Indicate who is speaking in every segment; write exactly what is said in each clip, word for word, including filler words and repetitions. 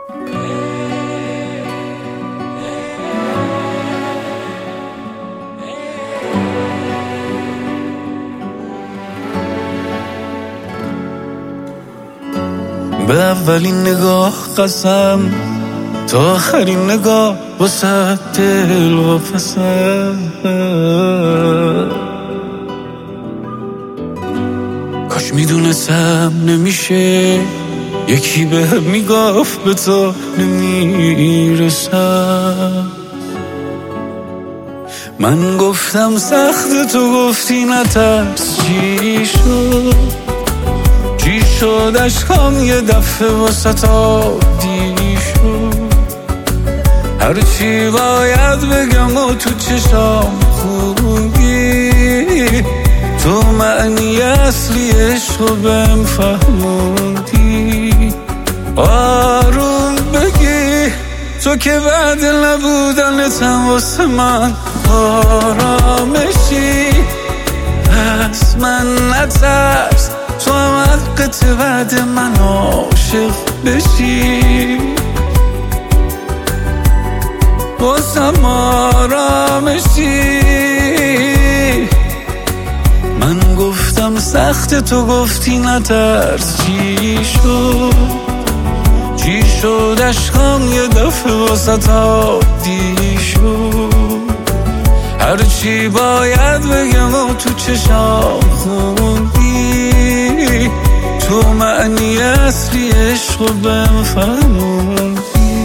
Speaker 1: به اولین نگاه قسم تا آخرین نگاه واسه دل واپسم. کاش میدونستم نمیشه یکی به هم میگفت به تو نمیرسم. من گفتم سخت، تو گفتی نترس. چی شد چی شد عشقام یه دفعه واسه عادی شد. هرچی باید بگم و تو چشام خوندی، تو معنی اصلی عشقو بهم فهموندی. آروم بگی تو که بعد نبودنتم واسه من آرامشی. پس من نترس، تو هم حقت بعد من عاشق بشی. واسم آرامشی. من گفتم سخت، تو گفتی نترس. چی شد چی شد عشقام یه دفعه واسه عادی شد. هرچی باید بگم و تو چشام خوندی، تو معنی اصلی عشقو بهم فهموندی.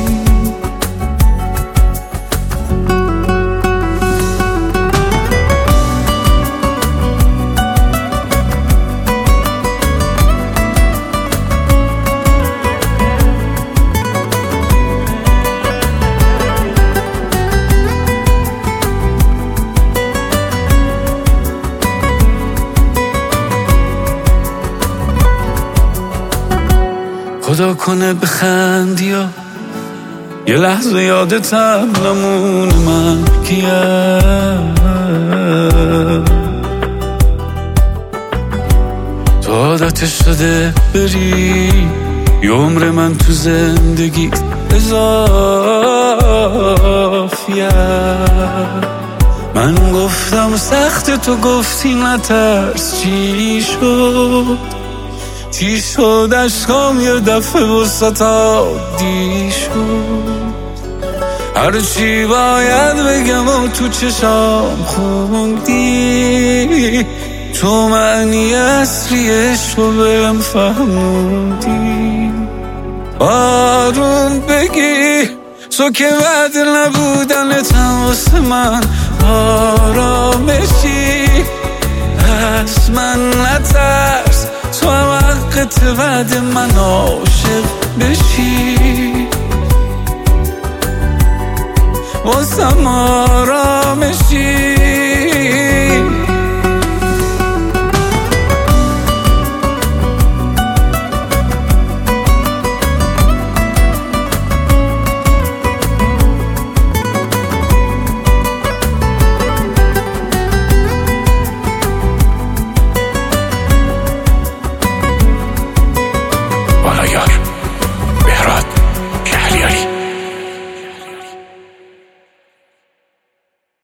Speaker 1: خدا کنه بخندی یا یه لحظه یادتم نمونه من کیم. تو عادت شده بری یه عمر من تو زندگی اضافیه. من گفتم سخت، تو گفتی نترس. چی شد چی شد عشقام یه دفعه وسط عادی شد. هرچی باید بگم و تو چشام خوندی، تو معنی اصلی عشقو بهم فهموندی. آروم بگی تو که بعد نبودنتم واسه من آرامشی. پس من نترس، تو هم حقت بعد من عاشق بشی. واسم آرامشی.